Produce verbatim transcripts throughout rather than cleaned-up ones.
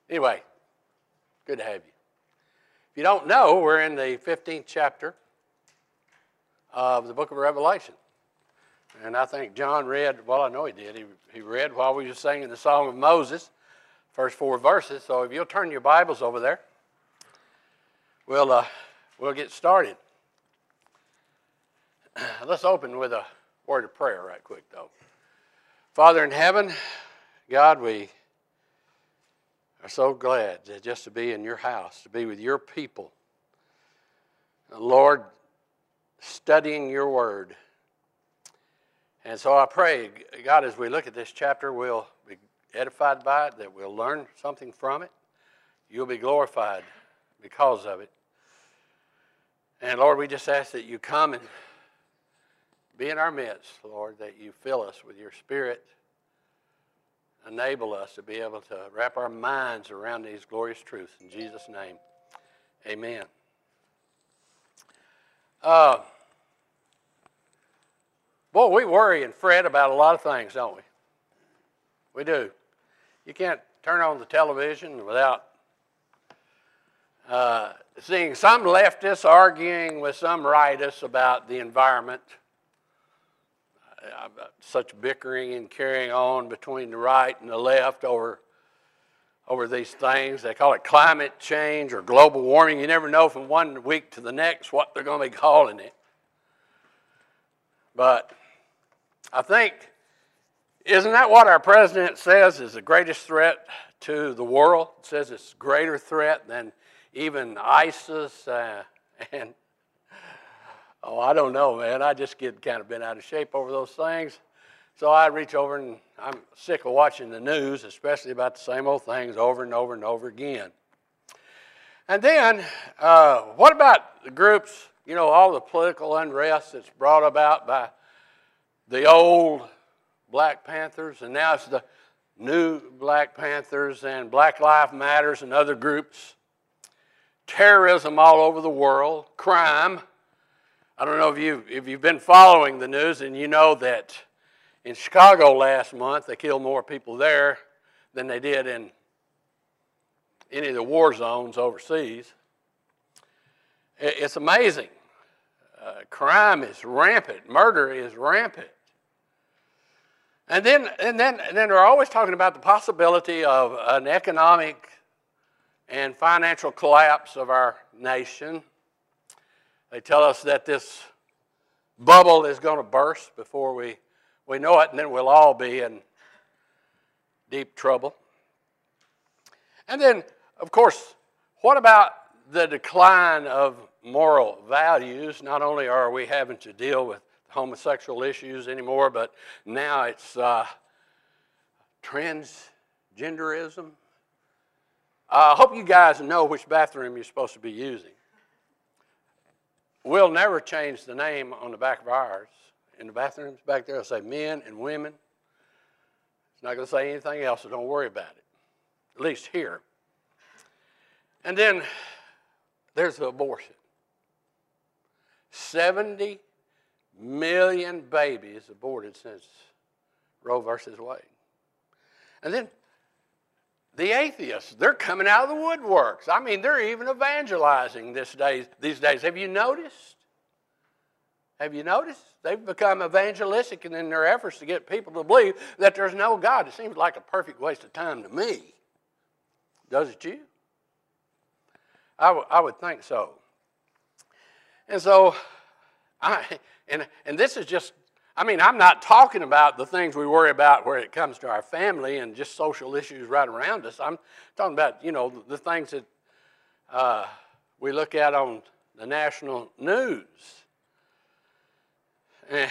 Anyway, good to have you. If you don't know, we're in the fifteenth chapter of the book of Revelation. And I think John read, well, I know he did. He, he read while we were singing the Song of Moses, first four verses. So if you'll turn your Bibles over there, we'll, uh, we'll get started. Let's open with a word of prayer right quick, though. Father in heaven, God, we are so glad just to be in your house, to be with your people. Lord, studying your word. And so I pray, God, as we look at this chapter, we'll be edified by it, that we'll learn something from it. You'll be glorified because of it. And Lord, we just ask that you come and be in our midst, Lord, that you fill us with your Spirit. Enable us to be able to wrap our minds around these glorious truths. In Jesus' name, amen. Uh, boy, we worry and fret about a lot of things, don't we? We do. You can't turn on the television without uh, seeing some leftists arguing with some rightists about the environment. Such bickering and carrying on between the right and the left over, over these things. They call it climate change or global warming. You never know from one week to the next what they're going to be calling it. But I think, isn't that what our president says is the greatest threat to the world? It says it's a greater threat than even ISIS uh, and Oh, I don't know, man. I just get kind of been out of shape over those things. So I reach over and I'm sick of watching the news, especially about the same old things over and over and over again. And then, uh, what about the groups, you know, all the political unrest that's brought about by the old Black Panthers, and now it's the new Black Panthers and Black Lives Matters and other groups, terrorism all over the world, crime. I don't know if, you, if you've been following the news and you know that in Chicago last month they killed more people there than they did in any of the war zones overseas. It's amazing. Uh, crime is rampant. Murder is rampant. And then, and, then, and then they're always talking about the possibility of an economic and financial collapse of our nation. They tell us that this bubble is going to burst before we, we know it, and then we'll all be in deep trouble. And then, of course, what about the decline of moral values? Not only are we having to deal with homosexual issues anymore, but now it's uh, transgenderism. I uh, hope you guys know which bathroom you're supposed to be using. We'll never change the name on the back of ours. In the bathrooms back there, it'll say men and women. It's not going to say anything else, so don't worry about it, at least here. And then there's the abortion. seventy million babies aborted since Roe versus Wade. And then the atheists, they're coming out of the woodworks. I mean, they're even evangelizing this days, these days. Have you noticed? Have you noticed? They've become evangelistic in their efforts to get people to believe that there's no God. It seems like a perfect waste of time to me. Does it you? I, w- I would think so. And so, I, and, and this is just, I mean, I'm not talking about the things we worry about where it comes to our family and just social issues right around us. I'm talking about, you know, the, the things that uh, we look at on the national news. And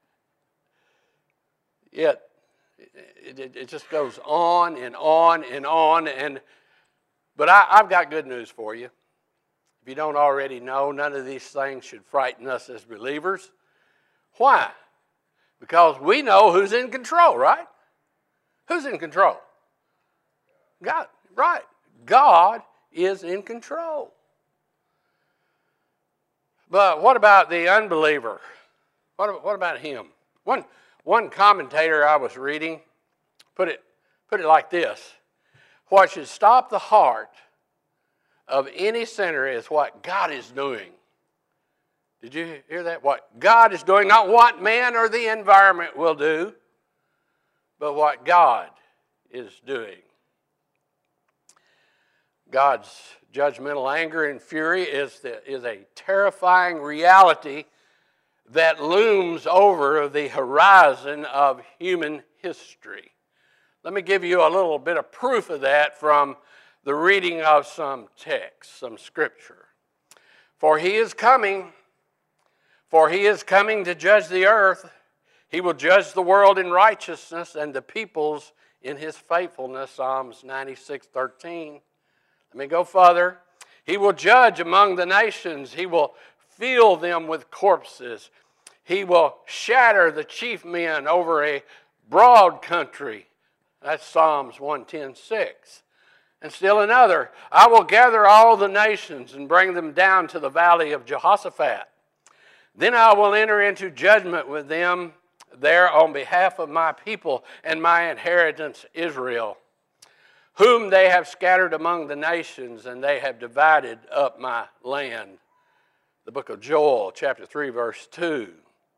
yet, it, it, it just goes on and on and on. And But I, I've got good news for you. If you don't already know, none of these things should frighten us as believers. Why? Because we know who's in control, right? Who's in control? God, right. God is in control. But what about the unbeliever? What, what about him? One, one commentator I was reading put it, put it like this. what should stop the heart of any sinner is what God is doing. Did you hear that? What God is doing, not what man or the environment will do, but what God is doing. God's judgmental anger and fury is, the, is a terrifying reality that looms over the horizon of human history. Let me give you a little bit of proof of that from the reading of some text, some scripture. For he is coming, for he is coming to judge the earth. He will judge the world in righteousness and the peoples in his faithfulness, Psalms ninety-six thirteen. Let me go further. He will judge among the nations. He will fill them with corpses. He will shatter the chief men over a broad country. That's Psalms one ten six. And still another, I will gather all the nations and bring them down to the valley of Jehoshaphat. Then I will enter into judgment with them there on behalf of my people and my inheritance Israel, whom they have scattered among the nations, and they have divided up my land. The book of Joel, chapter three, verse two.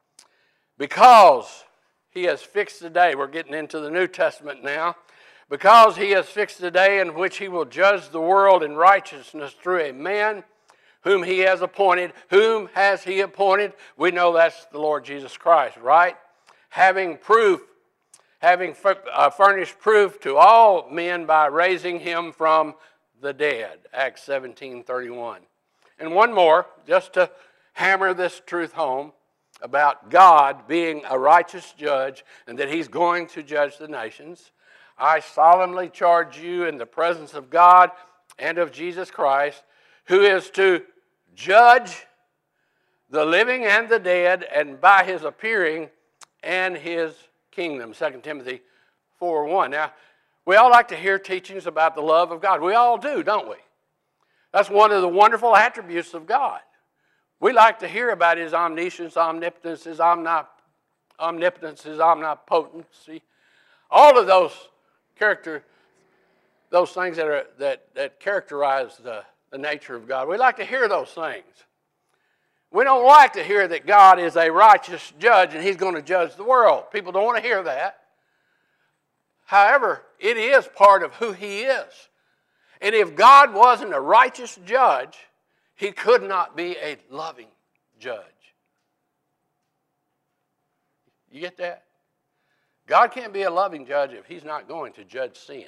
Because he has fixed the day, we're getting into the New Testament now, because he has fixed the day in which he will judge the world in righteousness through a man whom he has appointed. Whom has he appointed? We know that's the Lord Jesus Christ, right? Having proof, having furnished proof to all men by raising him from the dead. Acts seventeen thirty-one. And one more, just to hammer this truth home about God being a righteous judge and that he's going to judge the nations. I solemnly charge you in the presence of God and of Jesus Christ, who is to judge the living and the dead, and by his appearing and his kingdom. Second Timothy four one. Now, we all like to hear teachings about the love of God. We all do, don't we? That's one of the wonderful attributes of God. We like to hear about his omniscience, omnipotence, his omnip- omnipotence, his omnipotency. All of those character, those things that are that, that characterize the, the nature of God. We like to hear those things. We don't like to hear that God is a righteous judge and he's going to judge the world. People don't want to hear that. However, it is part of who he is. And if God wasn't a righteous judge, he could not be a loving judge. You get that? God can't be a loving judge if he's not going to judge sin.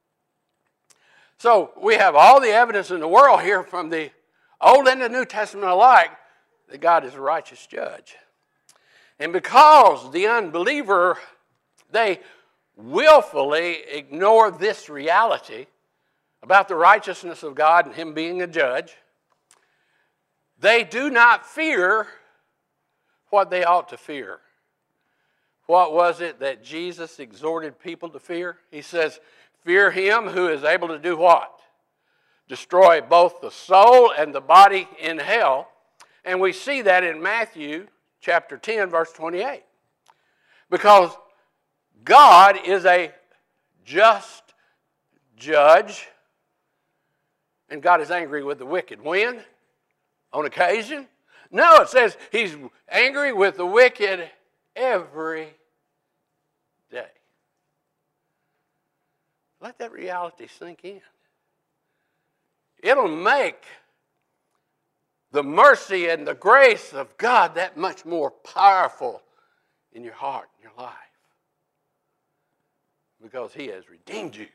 So we have all the evidence in the world here from the Old and the New Testament alike that God is a righteous judge. And because the unbeliever, they willfully ignore this reality about the righteousness of God and him being a judge, they do not fear what they ought to fear. What was it that Jesus exhorted people to fear? He says, fear him who is able to do what? Destroy both the soul and the body in hell. And we see that in Matthew chapter ten, verse twenty-eight. Because God is a just judge, and God is angry with the wicked. When? On occasion? No, it says he's angry with the wicked every day. Let that reality sink in. It'll make the mercy and the grace of God that much more powerful in your heart, in your life. Because he has redeemed you.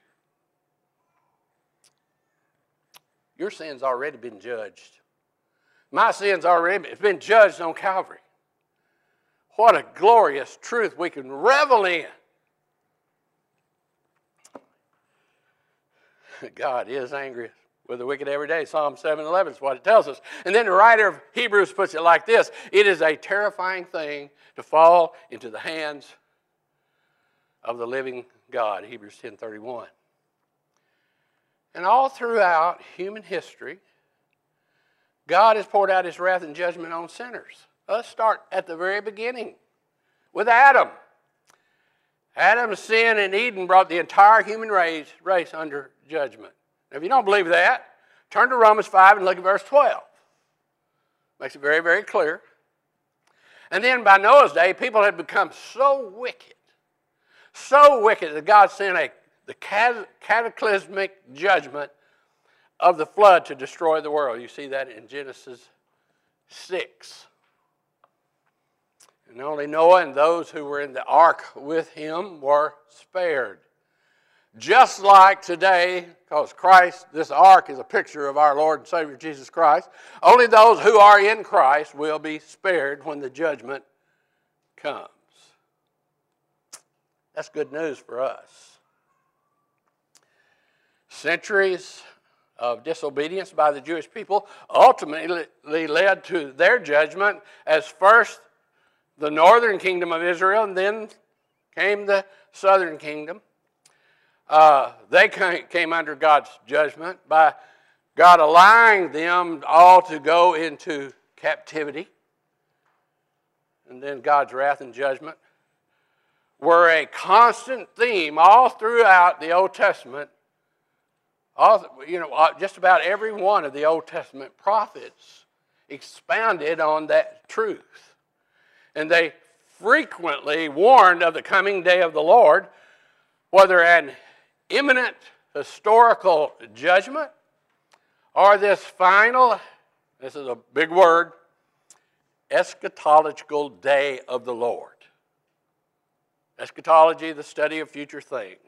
Your sin's already been judged. My sin's already been judged on Calvary. What a glorious truth we can revel in. God is angry with the wicked every day. Psalm seven eleven is what it tells us. And then the writer of Hebrews puts it like this. It is a terrifying thing to fall into the hands of the living God. Hebrews ten thirty-one. And all throughout human history, God has poured out his wrath and judgment on sinners. Let's start at the very beginning with Adam. Adam's sin in Eden brought the entire human race, race under judgment. Now, if you don't believe that, turn to Romans five and look at verse twelve. Makes it very, very clear. And then by Noah's day, people had become so wicked, so wicked that God sent a, the cataclysmic judgment of the flood to destroy the world. You see that in Genesis six. And only Noah and those who were in the ark with him were spared. Just like today, because Christ, this ark is a picture of our Lord and Savior Jesus Christ, only those who are in Christ will be spared when the judgment comes. That's good news for us. Centuries of disobedience by the Jewish people ultimately led to their judgment as first the northern kingdom of Israel, and then came the southern kingdom. Uh, they came under God's judgment by God allowing them all to go into captivity. And then God's wrath and judgment were a constant theme all throughout the Old Testament. All, you know, just about every one of the Old Testament prophets expounded on that truth. And they frequently warned of the coming day of the Lord, whether an imminent historical judgment or this final, this is a big word, eschatological day of the Lord. Eschatology, the study of future things.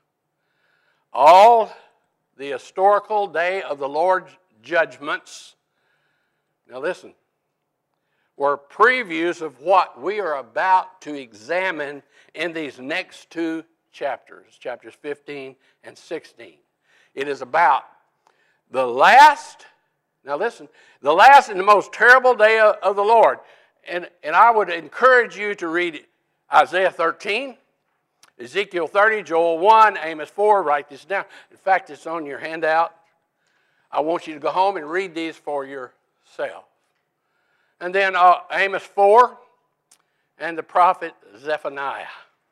All the historical day of the Lord's judgments, now listen, were previews of what we are about to examine in these next two chapters, chapters fifteen and sixteen. It is about the last, now listen, the last and the most terrible day of, of the Lord. And, and I would encourage you to read Isaiah thirteen, Ezekiel thirty, Joel one, Amos four. Write this down. In fact, it's on your handout. I want you to go home and read these for yourself. And then uh, Amos four and the prophet Zephaniah.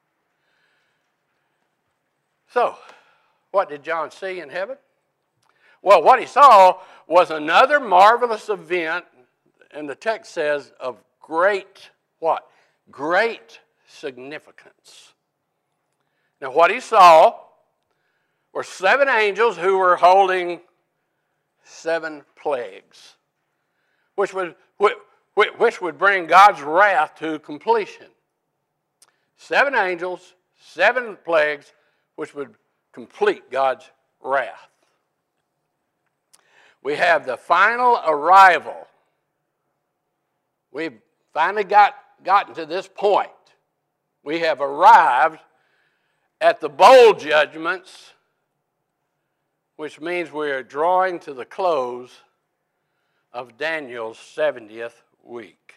So, what did John see in heaven? Well, what he saw was another marvelous event, and the text says of great, what? Great significance. Now, what he saw were seven angels who were holding seven plagues, which would, which would bring God's wrath to completion. Seven angels, seven plagues, which would complete God's wrath. We have the final arrival. We've finally got gotten to this point. We have arrived at the bowl judgments, which means we are drawing to the close of Daniel's seventieth week.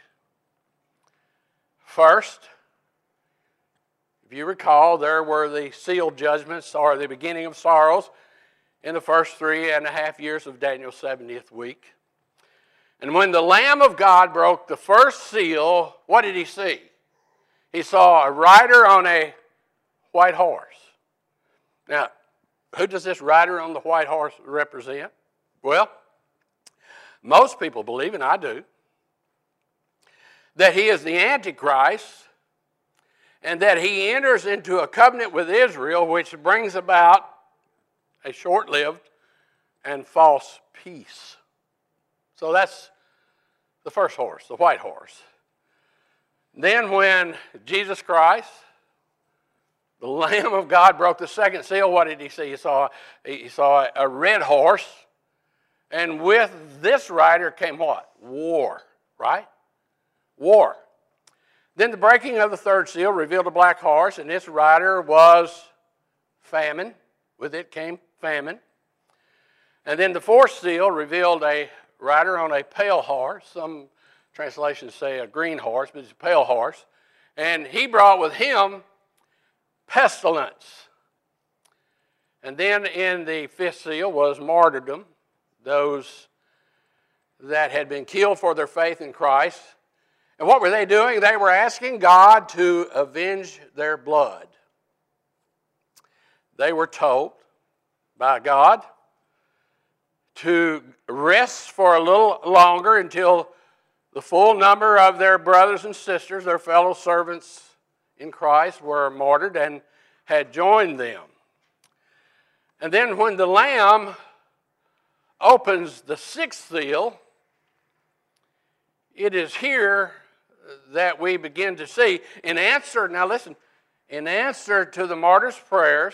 First, if you recall, there were the sealed judgments, or the beginning of sorrows, in the first three and a half years of Daniel's seventieth week. And when the Lamb of God broke the first seal, what did he see? He saw a rider on a white horse. Now, who does this rider on the white horse represent? Well, most people believe, and I do, that he is the Antichrist, and that he enters into a covenant with Israel which brings about a short-lived and false peace. So that's the first horse, the white horse. Then when Jesus Christ, the Lamb of God, broke the second seal, what did he see? He saw, he saw a red horse, and with this rider came what? War, right? War. Then the breaking of the third seal revealed a black horse, and its rider was famine. With it came famine. And then the fourth seal revealed a rider on a pale horse. Some translations say a green horse, but it's a pale horse. And he brought with him pestilence. And then in the fifth seal was martyrdom, those that had been killed for their faith in Christ. And what were they doing? They were asking God to avenge their blood. they were told by God to rest for a little longer until the full number of their brothers and sisters, their fellow servants in Christ, were martyred and had joined them. And then when the Lamb opens the sixth seal, it is here that we begin to see, in answer, now listen, in answer to the martyrs' prayers,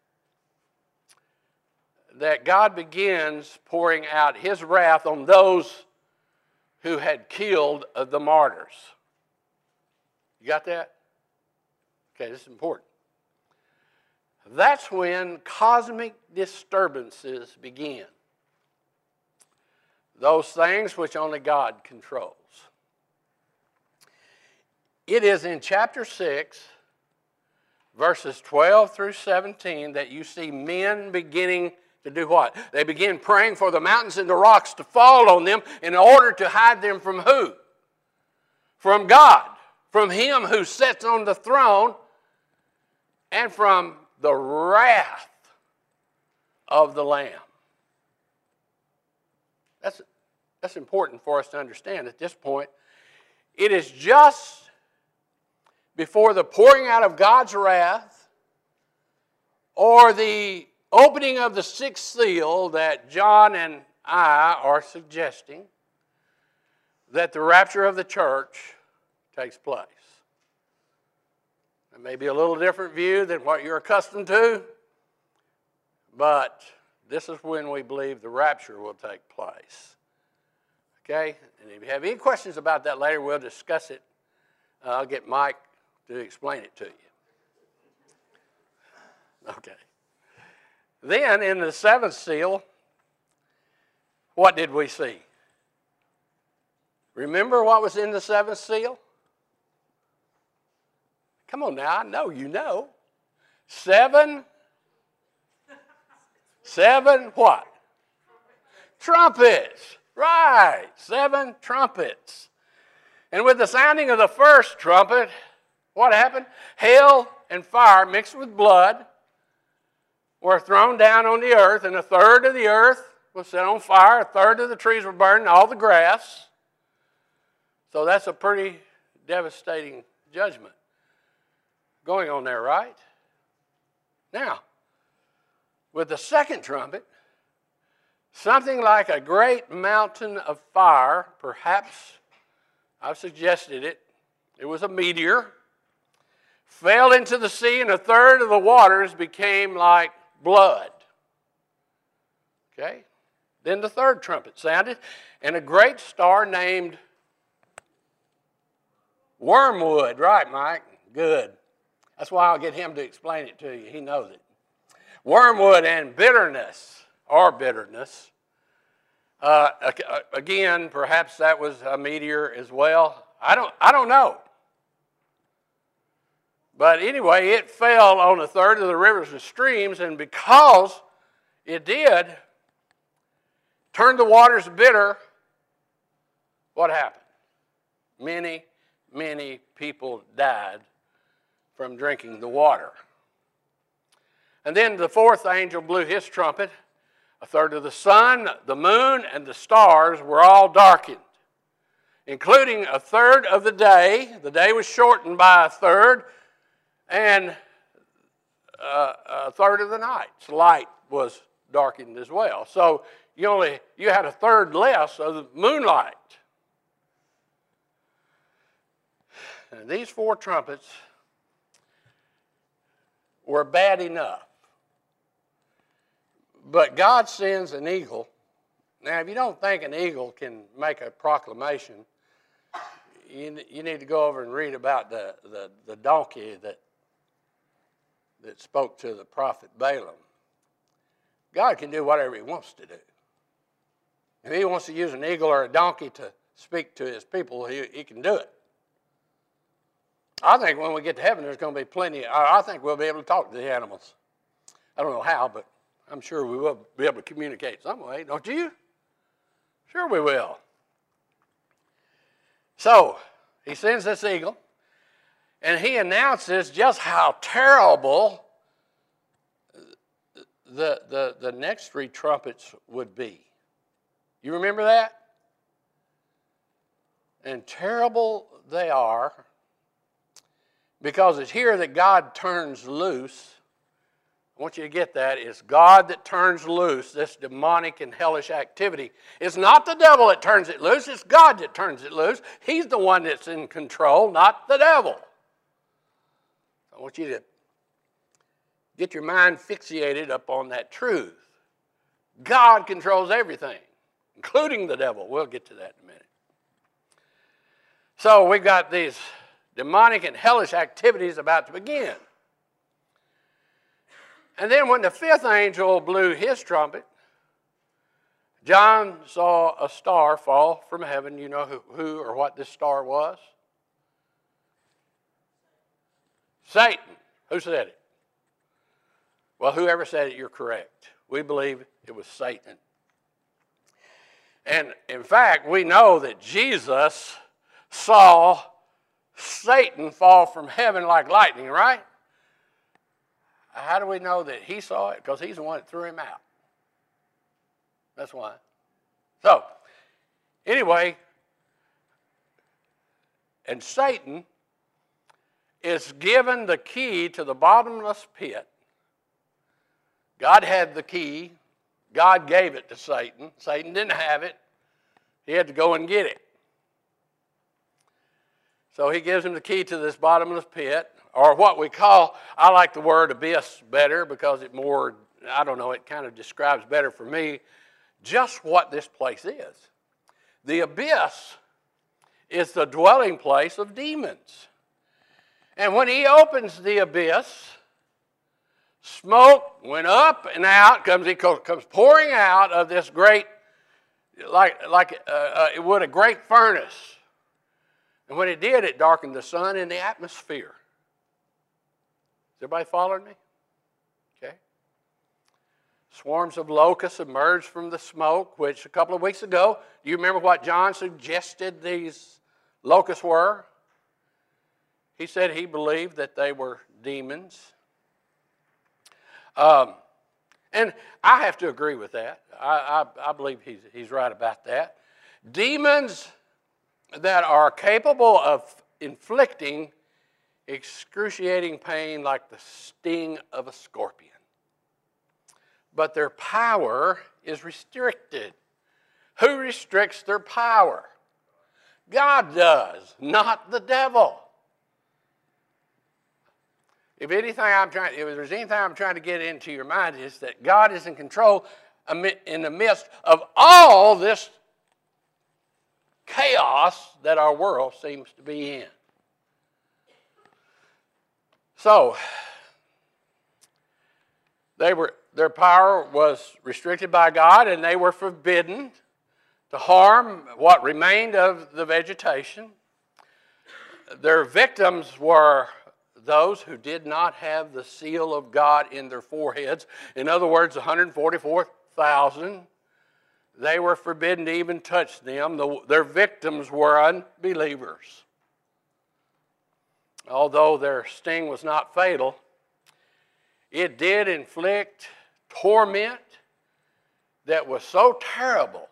that God begins pouring out his wrath on those who had killed the martyrs. You got that? Okay, this is important. That's when cosmic disturbances begin. Those things which only God controls. It is in chapter six, verses twelve through seventeen, that you see men beginning to do what? They begin praying for the mountains and the rocks to fall on them in order to hide them from who? From God. From him who sits on the throne, and from the wrath of the Lamb. That's, that's important for us to understand at this point. It is just before the pouring out of God's wrath or the opening of the sixth seal that John and I are suggesting that the rapture of the church takes place. It may be a little different view than what you're accustomed to, but this is when we believe the rapture will take place. Okay? And if you have any questions about that later, we'll discuss it. Uh, I'll get Mike to explain it to you. Okay. Then in the seventh seal, what did we see? Remember what was in the seventh seal? Come on now, I know you know. Seven, seven what? Trumpets, right, seven trumpets. And with the sounding of the first trumpet, what happened? Hail and fire mixed with blood were thrown down on the earth, and a third of the earth was set on fire, a third of the trees were burned, and all the grass. So that's a pretty devastating judgment going on there, right? Now, with the second trumpet, something like a great mountain of fire, perhaps I've suggested it, it was a meteor, fell into the sea, and a third of the waters became like blood. Okay? Then the third trumpet sounded, and a great star named Wormwood, right, Mike? Good. That's why I'll get him to explain it to you. He knows it. Wormwood and bitterness, or bitterness. Uh, again, perhaps that was a meteor as well. I don't, I don't know. But anyway, it fell on a third of the rivers and streams, and because it did turn the waters bitter, what happened? Many, many people died from drinking the water. And then the fourth angel blew his trumpet. A third of the sun, the moon, and the stars were all darkened, including a third of the day. The day was shortened by a third, and uh, a third of the night's light was darkened as well. So you only you had a third less of the moonlight. And these four trumpets were bad enough. But God sends an eagle. Now, if you don't think an eagle can make a proclamation, you, you need to go over and read about the, the, the donkey that, that spoke to the prophet Balaam. God can do whatever he wants to do. If he wants to use an eagle or a donkey to speak to his people, he, he can do it. I think when we get to heaven, there's going to be plenty. I think we'll be able to talk to the animals. I don't know how, but I'm sure we will be able to communicate some way, don't you? Sure we will. So, he sends this eagle, and he announces just how terrible the, the, the next three trumpets would be. You remember that? And terrible they are, because it's here that God turns loose. I want you to get that. It's God that turns loose this demonic and hellish activity. It's not the devil that turns it loose. It's God that turns it loose. He's the one that's in control, not the devil. I want you to get your mind fixated upon that truth. God controls everything, including the devil. We'll get to that in a minute. So we've got these demonic and hellish activities about to begin. And then when the fifth angel blew his trumpet, John saw a star fall from heaven. You know who, who or what this star was? Satan. Who said it? Well, whoever said it, you're correct. We believe it was Satan. And in fact, we know that Jesus saw Satan fall from heaven like lightning, right? How do we know that he saw it? Because he's the one that threw him out. That's why. So, anyway, and Satan is given the key to the bottomless pit. God had the key. God gave it to Satan. Satan didn't have it. He had to go and get it. So he gives him the key to this bottomless pit, or what we call, I like the word abyss better because it more, I don't know, it kind of describes better for me just what this place is. The abyss is the dwelling place of demons. And when he opens the abyss, smoke went up and out, comes, he comes pouring out of this great, like, like uh, uh, it would a great furnace. And when it did, it darkened the sun and the atmosphere. Is everybody following me? Okay. Swarms of locusts emerged from the smoke, which a couple of weeks ago, do you remember what John suggested these locusts were? He said he believed that they were demons. Um, and I have to agree with that. I, I, I believe he's, he's right about that. Demons that are capable of inflicting excruciating pain like the sting of a scorpion. But their power is restricted. Who restricts their power? God does, not the devil. If anything I'm trying, if there's anything I'm trying to get into your mind, is that God is in control in the midst of all this chaos that our world seems to be in. So, they were, their power was restricted by God, and they were forbidden to harm what remained of the vegetation. Their victims were those who did not have the seal of God in their foreheads. In other words, one hundred forty-four thousand. They were forbidden to even touch them. The, their victims were unbelievers. Although their sting was not fatal, it did inflict torment that was so terrible.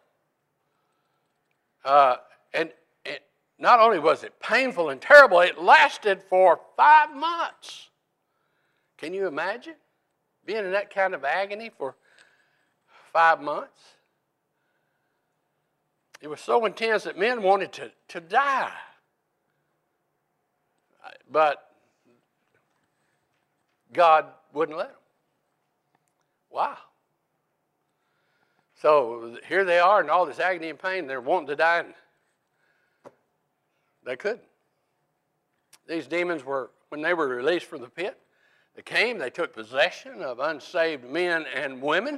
Uh, and it, not only was it painful and terrible, it lasted for five months. Can you imagine being in that kind of agony for five months? It was so intense that men wanted to, to die. But God wouldn't let them. Wow. So here they are in all this agony and pain. They're wanting to die, and they couldn't. These demons were, when they were released from the pit, they came, they took possession of unsaved men and women.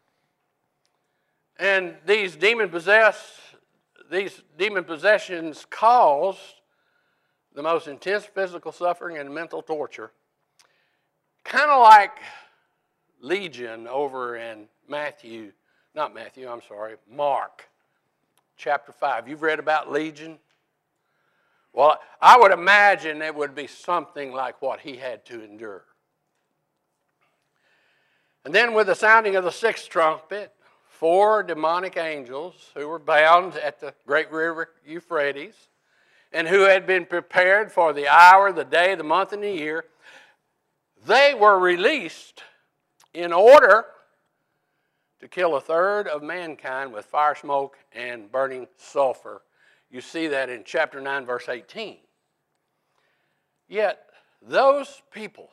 And these demon possessed, these demon possessions caused the most intense physical suffering and mental torture. Kind of like Legion over in Matthew, not Matthew, I'm sorry, Mark chapter five. You've read about Legion? Well, I would imagine it would be something like what he had to endure. And then with the sounding of the sixth trumpet, four demonic angels who were bound at the great river Euphrates and who had been prepared for the hour, the day, the month, and the year, they were released in order to kill a third of mankind with fire, smoke, and burning sulfur. You see that in chapter nine, verse eighteen. Yet those people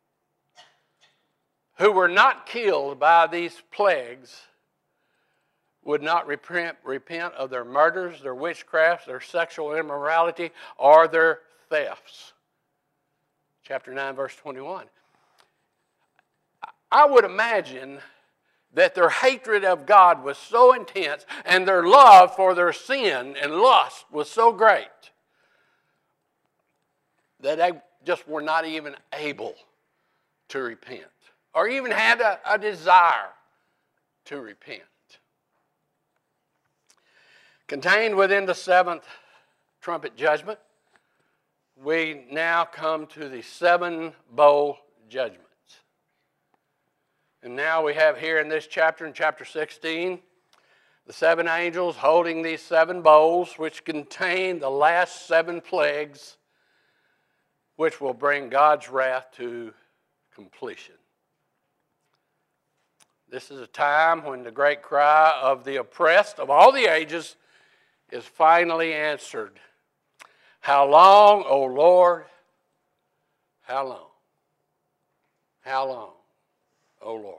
who were not killed by these plagues would not repent, repent of their murders, their witchcrafts, their sexual immorality, or their thefts. Chapter nine, verse twenty-one. I would imagine that their hatred of God was so intense and their love for their sin and lust was so great that they just were not even able to repent or even had a, a desire to repent. Contained within the seventh trumpet judgment, we now come to the seven bowl judgments. And now we have here in this chapter, in chapter sixteen, the seven angels holding these seven bowls, which contain the last seven plagues, which will bring God's wrath to completion. This is a time when the great cry of the oppressed of all the ages is finally answered. How long, O Lord? How long? How long, O Lord?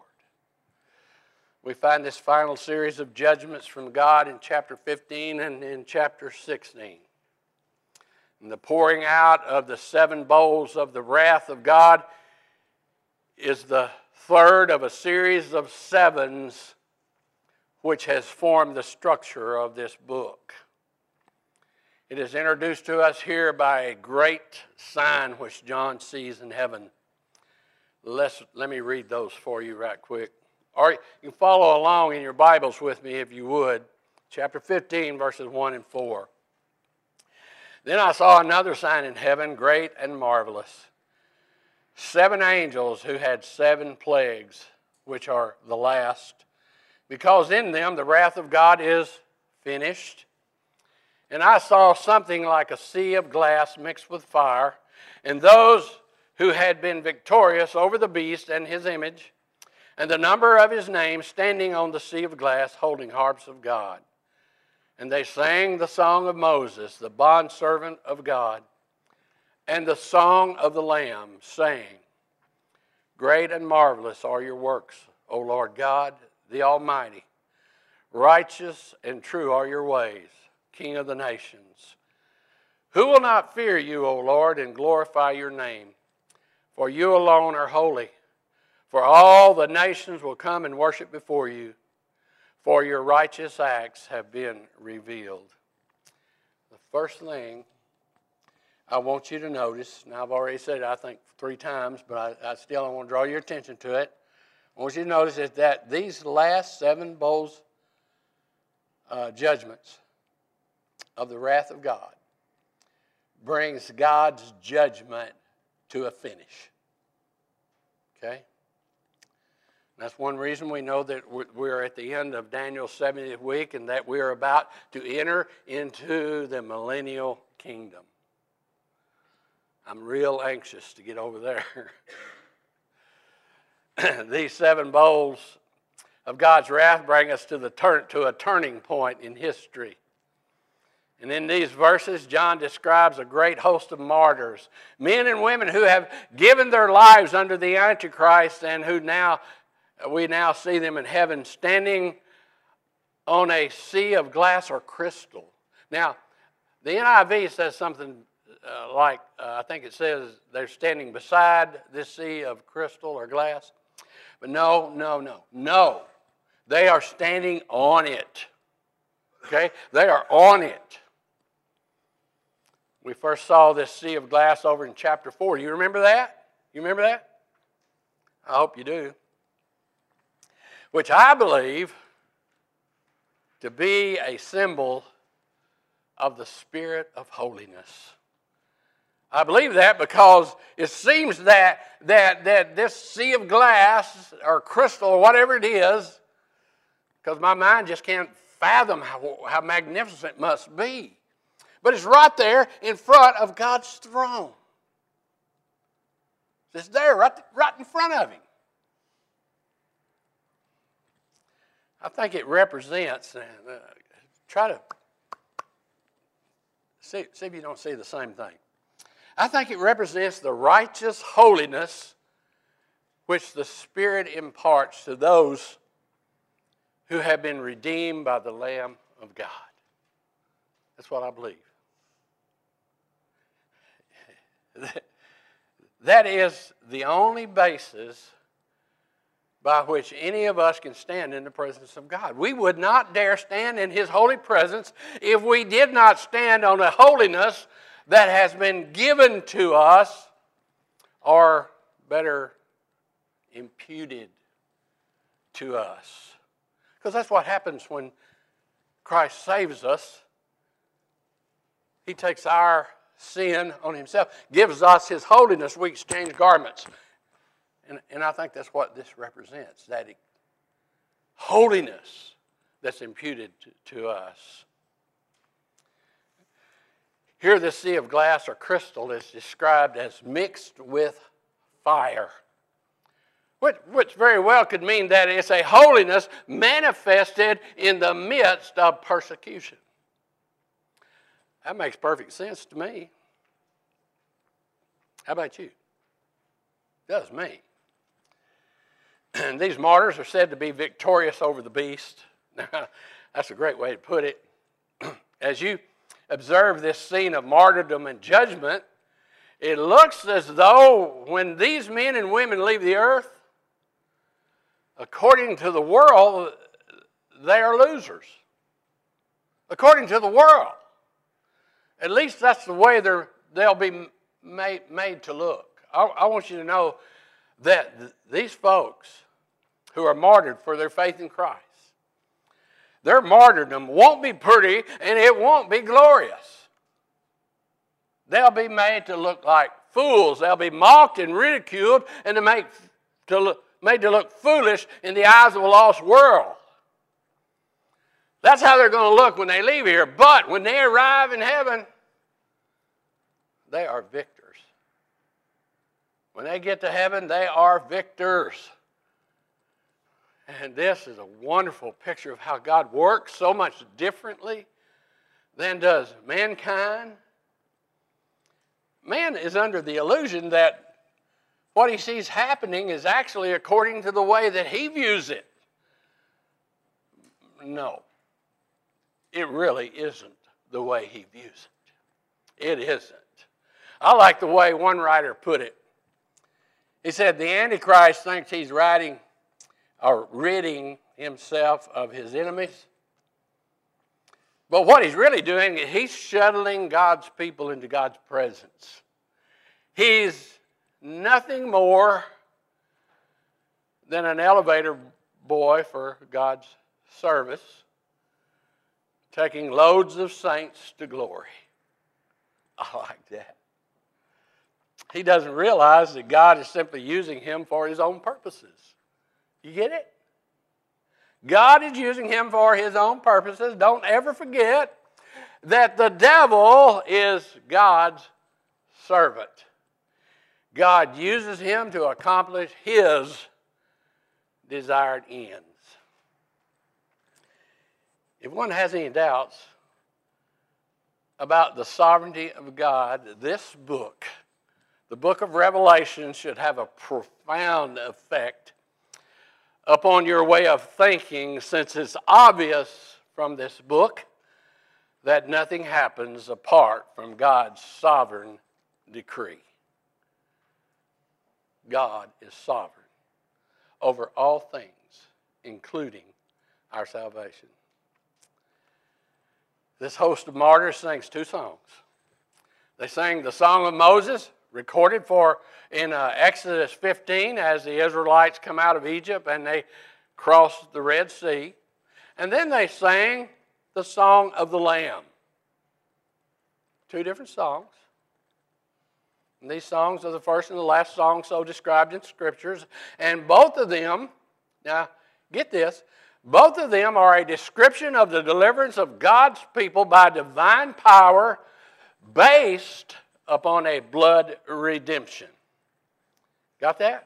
We find this final series of judgments from God in chapter fifteen and in chapter sixteen. And the pouring out of the seven bowls of the wrath of God is the third of a series of sevens which has formed the structure of this book. It is introduced to us here by a great sign which John sees in heaven. Let's, let me read those for you right quick. Or you can follow along in your Bibles with me if you would. Chapter fifteen, verses one and four. Then I saw another sign in heaven, great and marvelous. Seven angels who had seven plagues, which are the last, because in them the wrath of God is finished. And I saw something like a sea of glass mixed with fire, and those who had been victorious over the beast and his image, and the number of his name standing on the sea of glass, holding harps of God. And they sang the song of Moses, the bondservant of God, and the song of the Lamb, saying, Great and marvelous are your works, O Lord God, the Almighty. Righteous and true are your ways, King of the nations. Who will not fear you, O Lord, and glorify your name? For you alone are holy. For all the nations will come and worship before you, for your righteous acts have been revealed. The first thing I want you to notice, and I've already said it, I think, three times, but I, I still I want to draw your attention to it. I want you to notice is that these last seven bowls uh, judgments of the wrath of God brings God's judgment to a finish. Okay? That's one reason we know that we're at the end of Daniel's seventieth week and that we're about to enter into the millennial kingdom. I'm real anxious to get over there. These seven bowls of God's wrath bring us to, the turn, to a turning point in history. And in these verses, John describes a great host of martyrs, men and women who have given their lives under the Antichrist and who now, we now see them in heaven standing on a sea of glass or crystal. Now, the N I V says something uh, like, uh, I think it says they're standing beside this sea of crystal or glass. But no, no, no, no. They are standing on it. Okay? They are on it. We first saw this sea of glass over in chapter four. You remember that? You remember that? I hope you do. Which I believe to be a symbol of the Spirit of holiness. I believe that because it seems that, that, that this sea of glass or crystal or whatever it is, because my mind just can't fathom how, how magnificent it must be. But it's right there in front of God's throne. It's there, right, right in front of him. I think it represents, uh, try to see, see if you don't see the same thing. I think it represents the righteous holiness which the Spirit imparts to those who have been redeemed by the Lamb of God. That's what I believe. That is the only basis by which any of us can stand in the presence of God. We would not dare stand in His holy presence if we did not stand on a holiness that has been given to us, or better, imputed to us. Because that's what happens when Christ saves us. He takes our sin on Himself, gives us His holiness. We exchange garments. And, and I think that's what this represents, that holiness that's imputed to, to us. Here, the sea of glass or crystal is described as mixed with fire, which, which very well could mean that it's a holiness manifested in the midst of persecution. That makes perfect sense to me. How about you? It does me. And these martyrs are said to be victorious over the beast. That's a great way to put it. As you observe this scene of martyrdom and judgment, it looks as though when these men and women leave the earth, according to the world, they are losers. According to the world. At least that's the way they're, they'll be made, made to look. I, I want you to know that th- these folks who are martyred for their faith in Christ, their martyrdom won't be pretty and it won't be glorious. They'll be made to look like fools. They'll be mocked and ridiculed and to make, to look, made to look foolish in the eyes of a lost world. That's how they're going to look when they leave here. But when they arrive in heaven, they are victors. When they get to heaven, they are victors. And this is a wonderful picture of how God works so much differently than does mankind. Man is under the illusion that what he sees happening is actually according to the way that he views it. No. It really isn't the way he views it. It isn't. I like the way one writer put it. He said, the Antichrist thinks he's writing or ridding himself of his enemies. But what he's really doing is he's shuttling God's people into God's presence. He's nothing more than an elevator boy for God's service, taking loads of saints to glory. I like that. He doesn't realize that God is simply using him for his own purposes. You get it? God is using him for his own purposes. Don't ever forget that the devil is God's servant. God uses him to accomplish his desired ends. If one has any doubts about the sovereignty of God, this book, the book of Revelation, should have a profound effect upon your way of thinking, since it's obvious from this book that nothing happens apart from God's sovereign decree. God is sovereign over all things, including our salvation. This host of martyrs sings two songs. They sang the Song of Moses, recorded for in uh, Exodus fifteen as the Israelites come out of Egypt and they cross the Red Sea. And then they sang the Song of the Lamb. Two different songs. And these songs are the first and the last song so described in Scriptures. And both of them, now get this, both of them are a description of the deliverance of God's people by divine power based upon a blood redemption. Got that?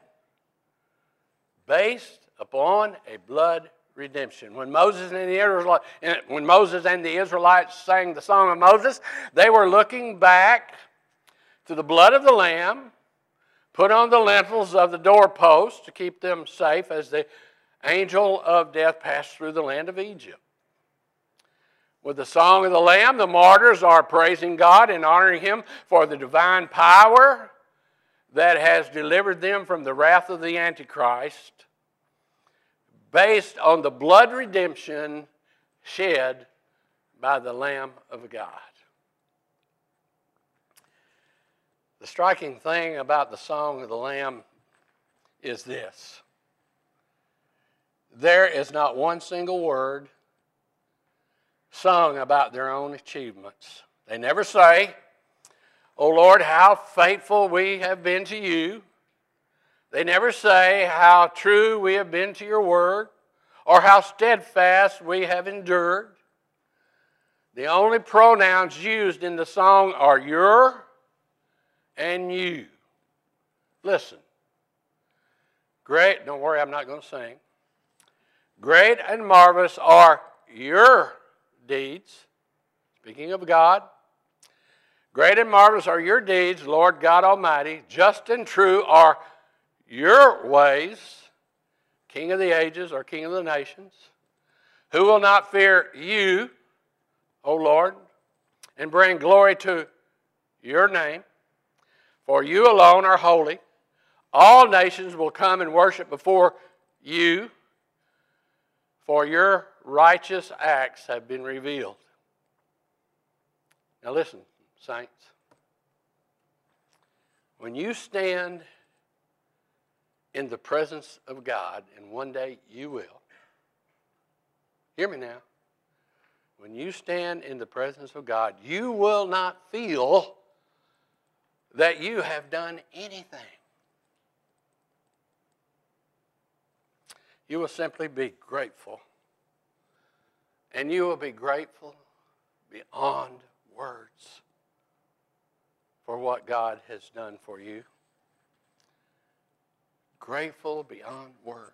Based upon a blood redemption. When Moses and the Israelites, when Moses and the Israelites sang the Song of Moses, they were looking back to the blood of the Lamb put on the lintels of the doorposts to keep them safe as the angel of death passed through the land of Egypt. With the Song of the Lamb, the martyrs are praising God and honoring Him for the divine power that has delivered them from the wrath of the Antichrist, based on the blood redemption shed by the Lamb of God. The striking thing about the Song of the Lamb is this. There is not one single word sung about their own achievements. They never say, "O Lord, how faithful we have been to you." They never say how true we have been to your word or how steadfast we have endured. The only pronouns used in the song are your and you. Listen. Great, don't worry, I'm not going to sing. Great and marvelous are your deeds. Speaking of God. Great and marvelous are your deeds, Lord God Almighty. Just and true are your ways, King of the ages or King of the nations. Who will not fear you, O Lord, and bring glory to your name? For you alone are holy. All nations will come and worship before you, for your righteous acts have been revealed. Now listen, saints. When you stand in the presence of God, and one day you will, hear me now. When you stand in the presence of God, you will not feel that you have done anything. You will simply be grateful. And you will be grateful beyond words for what God has done for you. Grateful beyond words.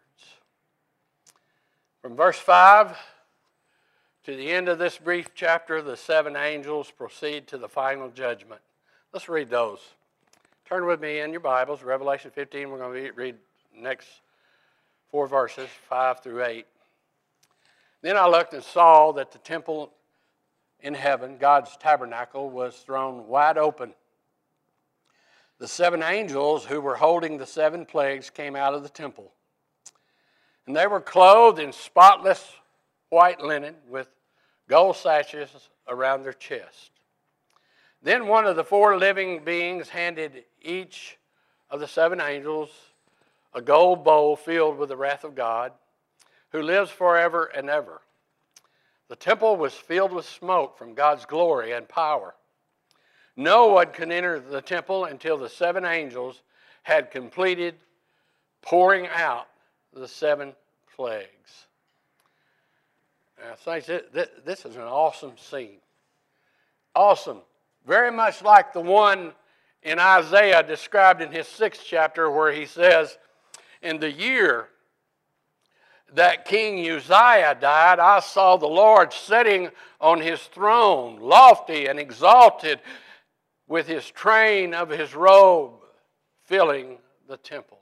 From verse five to the end of this brief chapter, the seven angels proceed to the final judgment. Let's read those. Turn with me in your Bibles, Revelation fifteen. We're going to read the next four verses, five through eight. Then I looked and saw that the temple in heaven, God's tabernacle, was thrown wide open. The seven angels who were holding the seven plagues came out of the temple. And they were clothed in spotless white linen with gold sashes around their chest. Then one of the four living beings handed each of the seven angels a gold bowl filled with the wrath of God, who lives forever and ever. The temple was filled with smoke from God's glory and power. No one could enter the temple until the seven angels had completed pouring out the seven plagues. Now, saints, this is an awesome scene. Awesome. Very much like the one in Isaiah described in his sixth chapter where he says, in the year that King Uzziah died, I saw the Lord sitting on his throne, lofty and exalted, with his train of his robe filling the temple.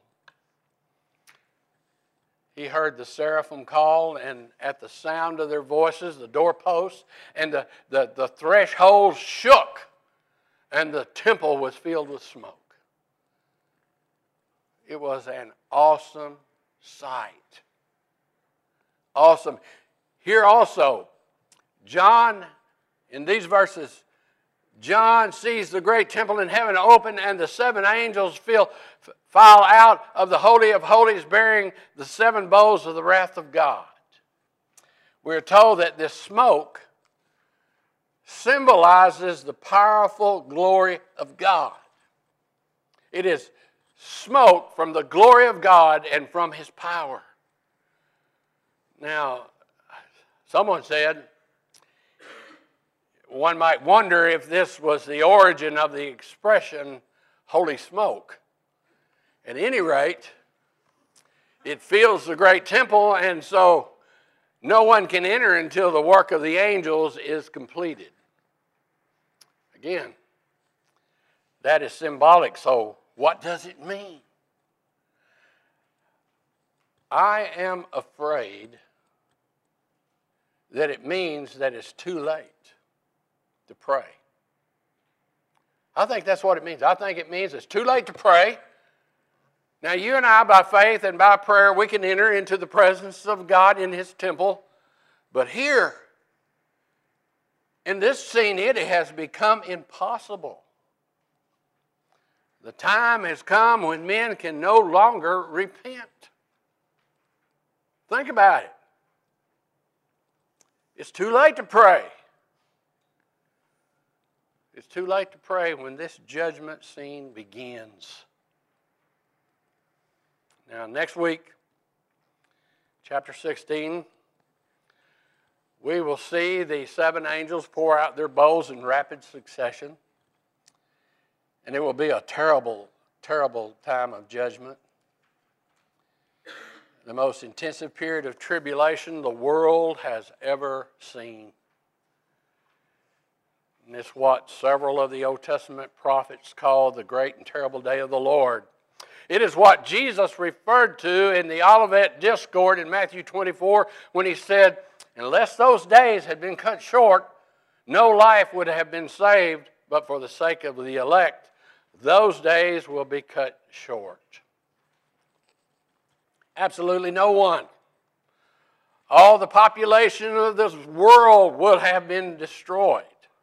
He heard the seraphim call, and at the sound of their voices, the doorposts and the, the, the thresholds shook, and the temple was filled with smoke. It was an awesome sight. Awesome. Here also, John, in these verses, John sees the great temple in heaven open, and the seven angels file, file out of the Holy of Holies bearing the seven bowls of the wrath of God. We're told that this smoke symbolizes the powerful glory of God. It is smoke from the glory of God and from His power. Now, someone said, one might wonder if this was the origin of the expression holy smoke. At any rate, it fills the great temple, and so no one can enter until the work of the angels is completed. Again, that is symbolic, so what does it mean? I am afraid that it means that it's too late to pray. I think that's what it means. I think it means it's too late to pray. Now, you and I, by faith and by prayer, we can enter into the presence of God in His temple. But here, in this scene, it has become impossible. The time has come when men can no longer repent. Think about it. It's too late to pray. It's too late to pray when this judgment scene begins. Now, next week, chapter sixteen, we will see the seven angels pour out their bowls in rapid succession. And it will be a terrible, terrible time of judgment. The most intensive period of tribulation the world has ever seen. And it's what several of the Old Testament prophets call the great and terrible day of the Lord. It is what Jesus referred to in the Olivet Discourse in Matthew twenty-four when He said, unless those days had been cut short, no life would have been saved, but for the sake of the elect, those days will be cut short. Absolutely no one. All the population of this world will have been destroyed.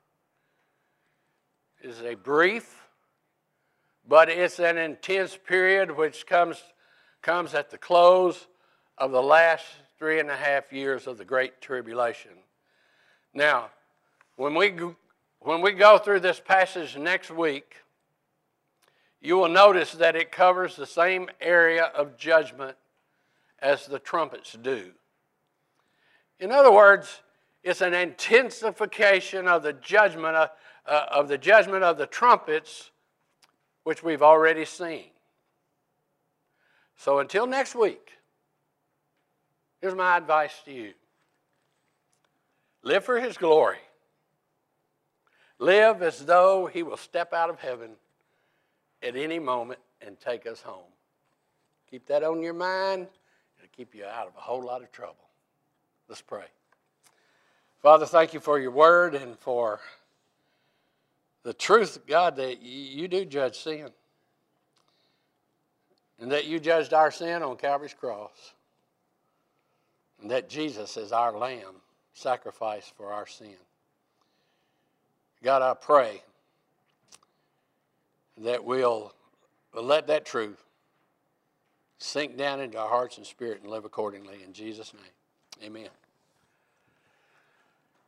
It is a brief, but it's an intense period which comes, comes at the close of the last three and a half years of the Great Tribulation. Now, when we, when we go through this passage next week, you will notice that it covers the same area of judgment as the trumpets do. In other words, it's an intensification of the judgment of, uh, of the judgment of the trumpets, which we've already seen. So until next week, here's my advice to you. Live for His glory. Live as though He will step out of heaven at any moment and take us home. Keep that on your mind. It'll keep you out of a whole lot of trouble. Let's pray. Father, thank You for Your word and for the truth, God, that You do judge sin. And that You judged our sin on Calvary's cross. And that Jesus is our lamb, sacrificed for our sin. God, I pray that we'll, we'll let that truth sink down into our hearts and spirit and live accordingly. In Jesus' name, amen.